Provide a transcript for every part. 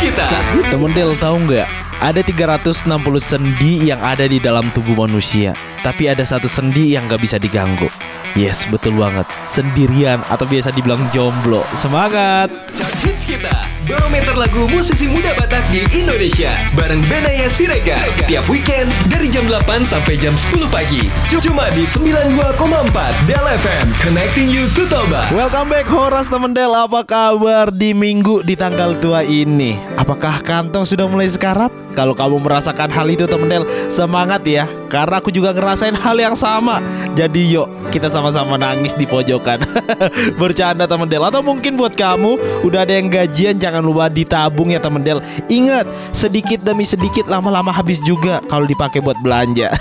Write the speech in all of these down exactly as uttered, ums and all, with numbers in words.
kita. Temen Del, tahu nggak? Ada tiga ratus enam puluh sendi yang ada di dalam tubuh manusia, tapi ada satu sendi yang nggak bisa diganggu. Yes, betul banget. Sendirian atau biasa dibilang jomblo. Semangat! Chart Hits kita, barometer lagu musisi muda Batak di Indonesia, bareng Benaya Siregar. Tiap weekend dari jam delapan sampai jam sepuluh pagi. Cuma di sembilan puluh dua koma empat Del F M, connecting you to Toba. Welcome back Horas temen Del. Apa kabar di minggu di tanggal tua ini? Apakah kantong sudah mulai sekarat? Kalau kamu merasakan hal itu temen Del, semangat ya, karena aku juga ngerasain hal yang sama. Jadi yuk kita sama-sama nangis di pojokan. Bercanda temen Del. Atau mungkin buat kamu udah ada yang gajian, jangan lupa ditabung ya temen Del. Ingat, sedikit demi sedikit lama-lama habis juga kalau dipakai buat belanja.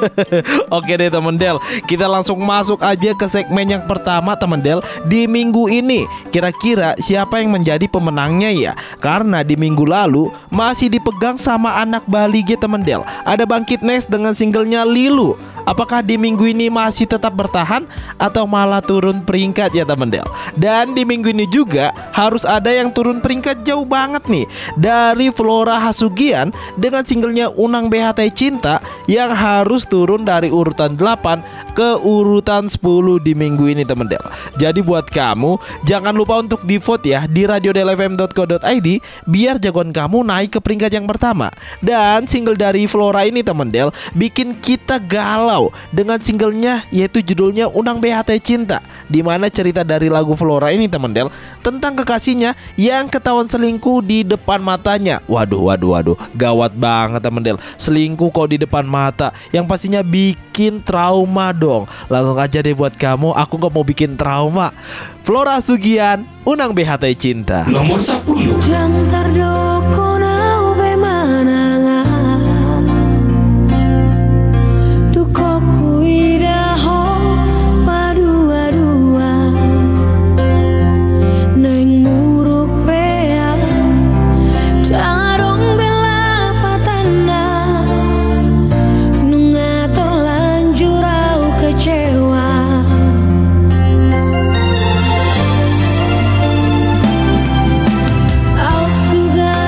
Oke deh temen Del, kita langsung masuk aja ke segmen yang pertama temen Del. Di minggu ini kira-kira siapa yang menjadi pemenangnya ya? Karena di minggu lalu masih dipegang sama anak Bali G temen Del. Ada Bangkit Next dengan singlenya Lilu. Apakah di minggu ini masih tetap bertahan atau malah turun peringkat ya temen Del? Dan di minggu ini juga harus ada yang turun peringkat jauh banget nih, dari Flora Hasugian dengan singlenya Unang B H T Cinta yang harus turun dari urutan delapan ke urutan sepuluh di minggu ini temen Del. Jadi buat kamu jangan lupa untuk di vote ya di radio del f m dot co dot i d biar jagoan kamu naik ke peringkat yang pertama. Dan single dari Flora ini temen Del bikin kita galau dengan singlenya, yaitu judulnya Unang B H T Cinta, dimana cerita dari lagu Flora ini temen Del tentang kekasihnya yang ketahuan selingkuh di depan matanya. Waduh waduh waduh, gawat banget temen Del. Selingkuh kok di depan mata, yang pastinya bikin trauma dong. Langsung aja deh buat kamu, aku gak mau bikin trauma. Flora Hasugian, Unang B H T Cinta. Nomor sepuluh. Jang tardoko nau be manangan dukoku idaho padua-dua neng muruk bea jarong bela patanda nunga terlanjur au kecewa. Au suga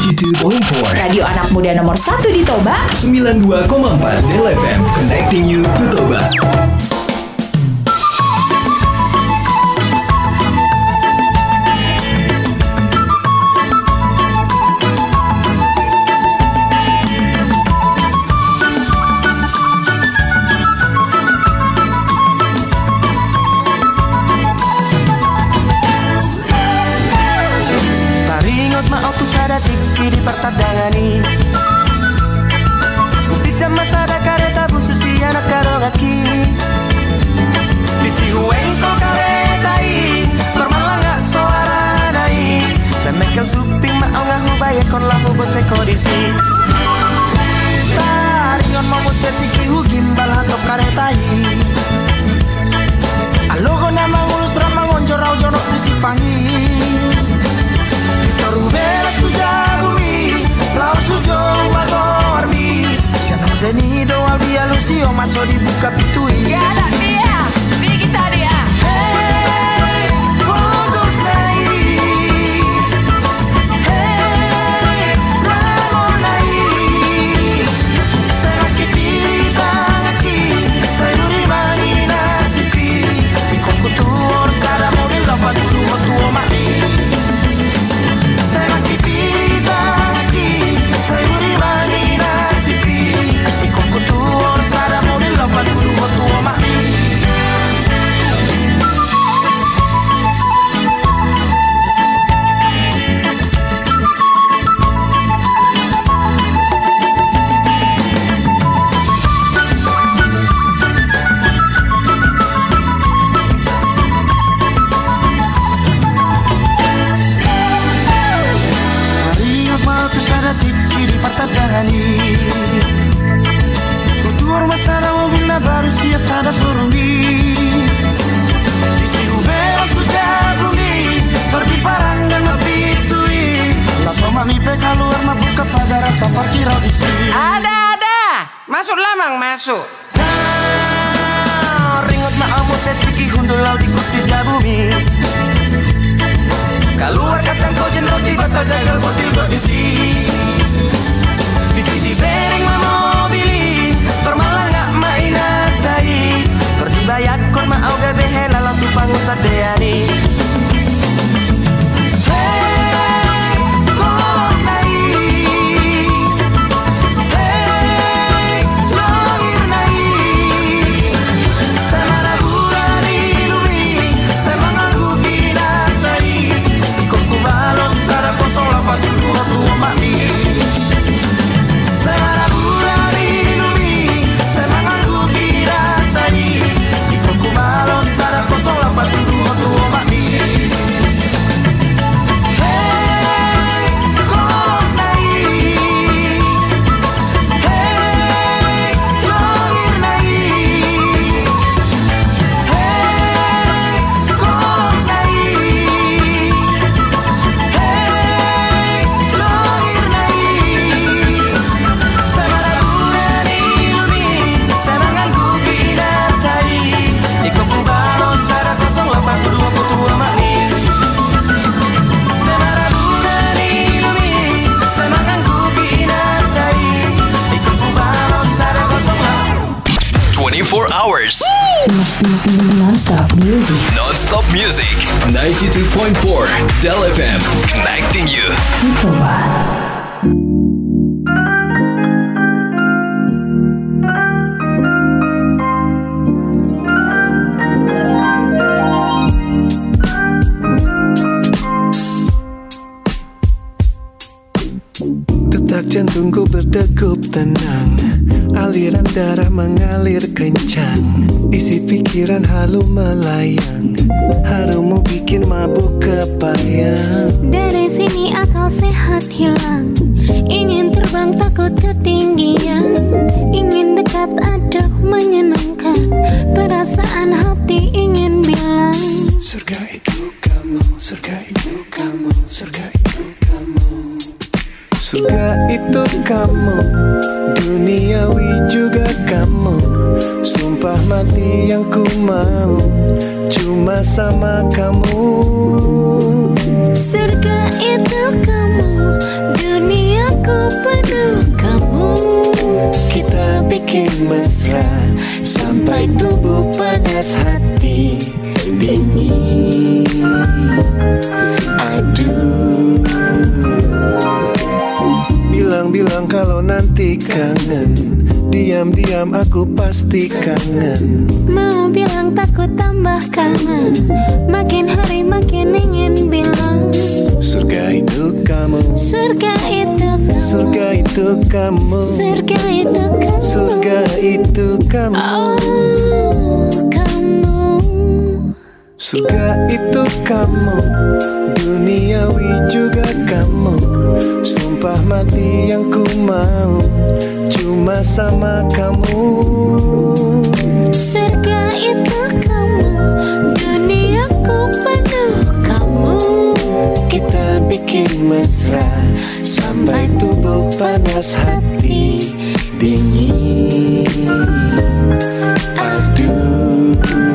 tujuh dua koma empat Radio anak muda nomor satu di Toba. sembilan dua koma empat Del F M, connecting you to Toba. Tiki di pertadangani Bukti jama sada kareta bususi anak karongaki Disi hueng ko karetai Tormalanga suara nai Semekel suping mao ngahu baye kon lahu bocek kodisi Taringon mau setiki hu gimbal hatop karetai Alogo nama ngulus ramang onjor rau jonok disipangi Torubela tu jabumi Lau sujo bago armi Siano deni do albia lucio Maso dibuka pitui Ya ada dia, di kita dia. Hey, putus nai Hey, namo nai Saya makiti tangaki Saya nuri mangi nasipi Ikon kutuor sada mobil Lapa dulu waktu mati Saya beri bagi nasipi Ikon kutuor sada mobil Lapa dulu waktu omak Tadangani Kutur masada mobil na baru siya sada surungi Disi ubera tu jabumi Torbi paranggang ngapitui Laso mami pe keluar mabuka pagar rasa parkirau disi Ada ada Masuk lamang masuk Nah ringot na amo setiki hundul lau di kursi jabumi Keluar kacang kojen roti batal jagal mobil go disi Disi di bereng ma mobili Tormalang gak mainat tai Perdibayat kon ma au bebe hela lau tu pangusat deani Hey, kolong nai Hey, jongir nai Semana burani lumi Semana gugi natai Ikon kubalos sada kosong lapan dulu waktu omak mi twenty-four hours Non-stop music. Non-stop music ninety-two point four Del F M, connecting you Di Toba. Detak jantungku berdegup tenang Aliran darah mengalir kencang Isi pikiran halu melayang Harummu bikin mabuk kepayang Dari sini akal sehat hilang Ingin terbang takut ketinggian Ingin dekat aduh menyenangkan Perasaan hati ingin bilang Surga itu kamu, surga itu kamu, surga itu kamu Surga itu kamu, duniawi juga kamu Sumpah mati yang ku mau, cuma sama kamu Surga itu kamu, dunia bikin mesra sampai tubuh panas hati dingin. Aduh, bilang-bilang kalau nanti kangen, diam-diam aku pasti kangen. Mau bilang takut tambah kangen, makin hari makin ingin bilang Surga itu kamu, surga itu kamu, surga itu kamu, surga itu kamu, surga itu kamu. Oh, kamu. Surga itu kamu, duniawi juga kamu. Sumpah mati yang ku mau cuma sama kamu. Surga itu kamu, duniaku penuh kamu. Kita bikin mesra sampai tubuh panas hati dingin. Aduh,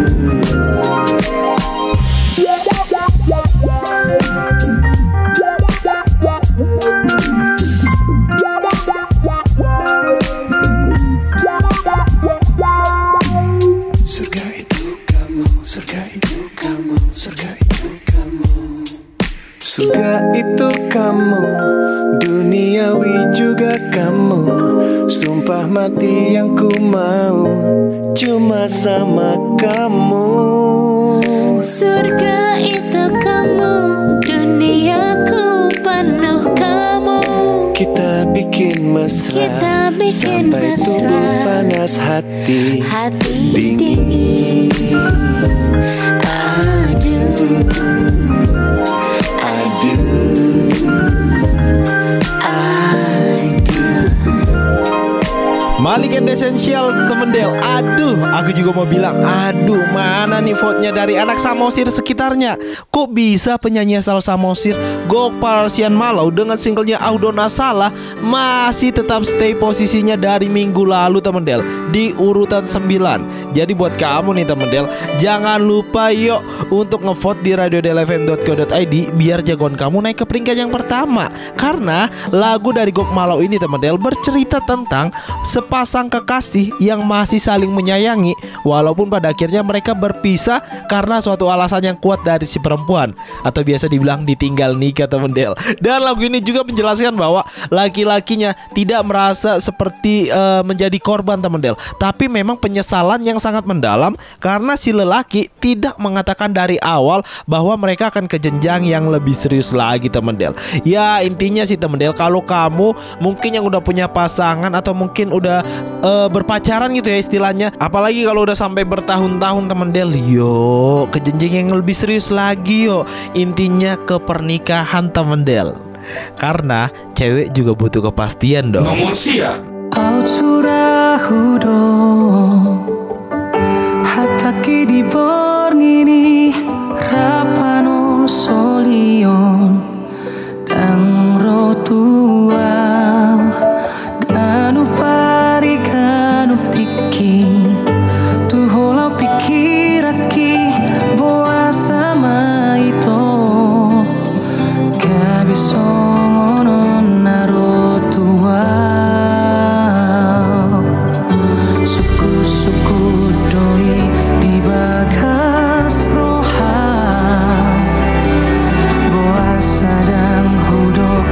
surga itu kamu, surga itu kamu, surga itu kamu. Surga itu kamu, duniawi juga kamu. Sumpah mati yang ku mau cuma sama kamu. Surga itu kamu, duniaku penuh kamu. Kita bikin mesra, Kita bikin sampai mesra, tubuh panas hati hati dingin. dingin. Aduh, aduh, aduh. Malik and Essential temen Del. Aduh, aku juga mau bilang aduh, mana nih vote-nya dari anak Samosir sekitarnya. Kok bisa penyanyi asal Samosir Gokpal Sian Malau dengan singlenya Audona Salah masih tetap stay posisinya dari minggu lalu temen Del, di urutan sembilan. Jadi buat kamu nih temen Del, jangan lupa yuk untuk ngevote di radio del f m dot co dot i d biar jagoan kamu naik ke peringkat yang pertama. Karena lagu dari Gok Malau ini temen Del bercerita tentang sepasang kekasih yang masih saling menyayangi walaupun pada akhirnya mereka berpisah karena suatu alasan yang kuat dari si perempuan, atau biasa dibilang ditinggal nikah temen Del. Dan lagu ini juga menjelaskan bahwa laki-lakinya tidak merasa seperti uh, menjadi korban temen Del, tapi memang penyesalan yang sangat mendalam karena si lelaki tidak mengatakan dari awal bahwa mereka akan ke jenjang yang lebih serius lagi temen Del. Ya intinya sih temen Del, kalau kamu mungkin yang udah punya pasangan atau mungkin udah uh, berpacaran gitu ya istilahnya, apalagi kalau udah sampai bertahun-tahun temen Del, yo ke jenjang yang lebih serius lagi yo. Intinya ke pernikahan temen Del, karena cewek juga butuh kepastian dong. Nomor siap. Autura hudo hataki di borngini rapano solion dan rotua ganu pari ganu tiki tu holau pikiraki boa sama itu kabisongono narotua suku-suku doi di bagas roha boa sadang hudo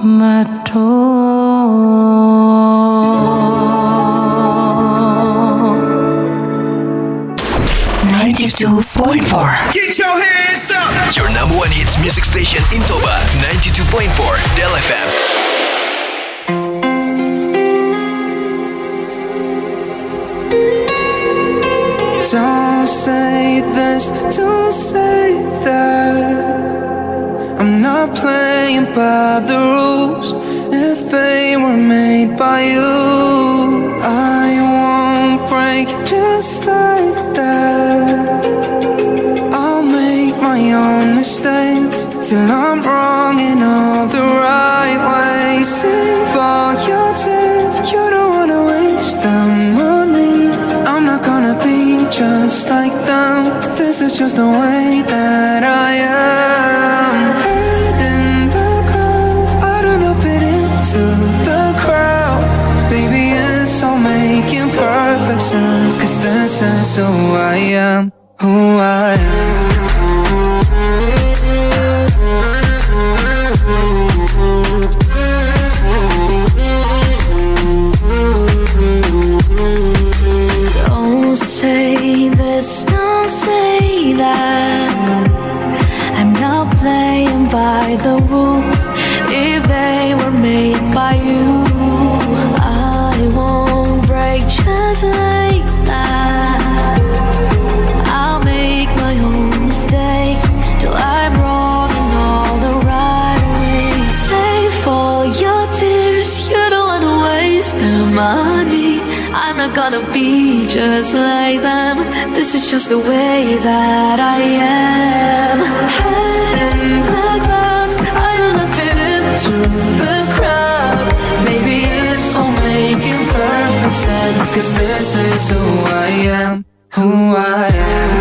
my door. ninety-two point four. Get your hands up! Your number one hits music station in Toba, ninety-two point four Del F M. Don't say this, don't say that. I'm not playing by the rules. If they were made by you, I won't break just like that. I'll make my own mistakes till I'm wrong in all the right ways. Save all your tears, you don't wanna waste them on me. I'm not gonna be just like them. This is just the way that I am. Head in the clouds, I don't know, fit into the crowd. Baby, it's all making perfect sense, 'cause this is who I am, who I am. Don't say this, don't say that. I'm not playing by the rules. If they were made by you, I won't break just like that. I'll make my own mistakes till I'm wrong in all the right ways. Save all your tears, you don't wanna waste them on me. I'm not gonna be just like them. This is just the way that I am. Head in the clouds, I don't know, fit into the crowd. Maybe it's all making perfect sense, 'cause this is who I am, who I am.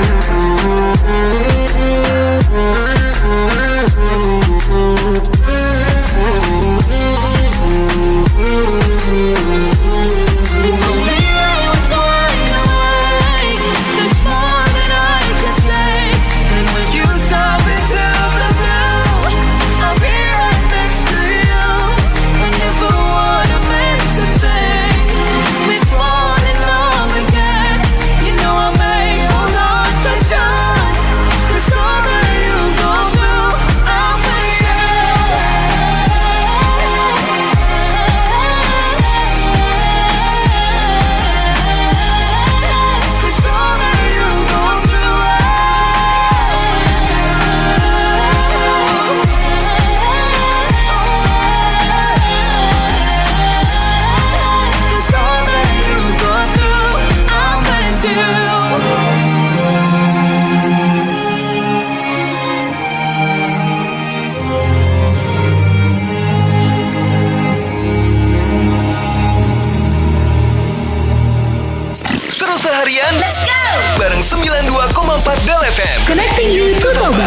Seharian Let's go bareng sembilan puluh dua koma empat Del F M. Connecting you to Toba.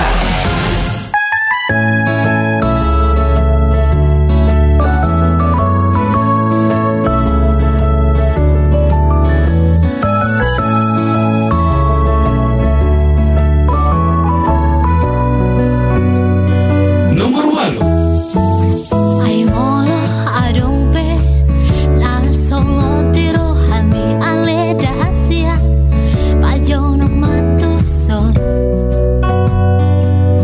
Nomor one. Yo no mato sol.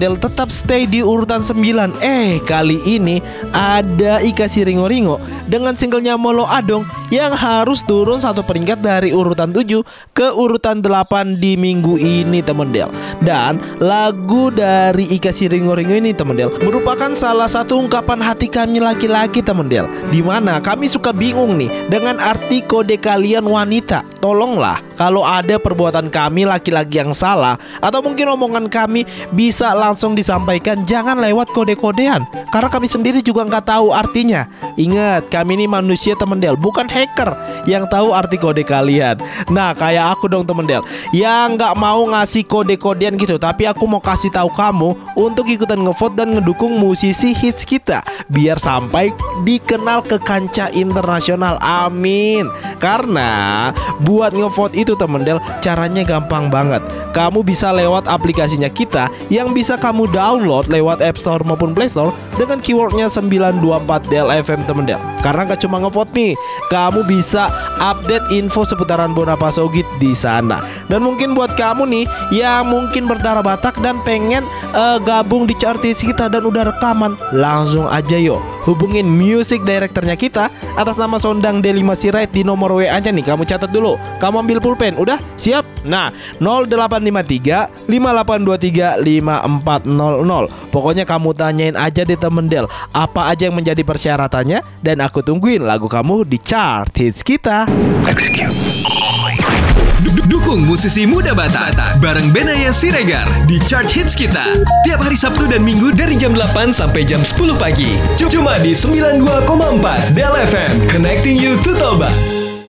Del tetap stay di urutan sembilan. Eh, kali ini ada Ika Si Ringo Ringo dengan singlenya Molo Adong yang harus turun satu peringkat dari urutan tujuh ke urutan delapan di minggu ini, teman Del. Dan lagu dari Ika Si Ringo Ringo ini, teman Del, merupakan salah satu ungkapan hati kami laki-laki, teman Del, dimana kami suka bingung nih dengan arti kode kalian wanita. Tolonglah, kalau ada perbuatan kami laki-laki yang salah atau mungkin omongan kami bisa langsung disampaikan, jangan lewat kode-kodean, karena kami sendiri juga nggak tahu artinya. Ingat, kami ini manusia, temen Del, bukan hacker yang tahu arti kode kalian. Nah, kayak aku dong, temen Del, yang nggak mau ngasih kode-kodean gitu, tapi aku mau kasih tahu kamu untuk ikutan ngevote dan ngedukung musisi hits kita biar sampai dikenal ke kancah internasional. Amin. Karena buat ngevote itu, temen Del, caranya gampang banget. Kamu bisa lewat aplikasinya kita yang bisa kamu download lewat App Store maupun Play Store dengan keywordnya sembilan dua empat D L F M, temen Del. Karena gak cuma ngevote nih, kamu bisa update info seputaran Bonapa Sogit di sana. Dan mungkin buat kamu nih yang mungkin berdarah Batak dan pengen uh, gabung di chart hits kita dan udah rekaman, langsung aja yuk hubungin music directornya kita atas nama Sondang D lima Sirait di nomor W A-nya nih. Kamu catat dulu, kamu ambil pulpen, udah siap? Nah, nol delapan lima tiga lima delapan dua tiga lima empat nol nol. Pokoknya kamu tanyain aja deh, temen Del, apa aja yang menjadi persyaratannya, dan aku tungguin lagu kamu di chart hits kita. Dukung musisi muda Batak bareng Benaya Siregar di chart hits kita tiap hari Sabtu dan Minggu dari jam delapan sampai jam sepuluh pagi. Cuma di sembilan puluh dua koma empat D L F M, Connecting You to Toba.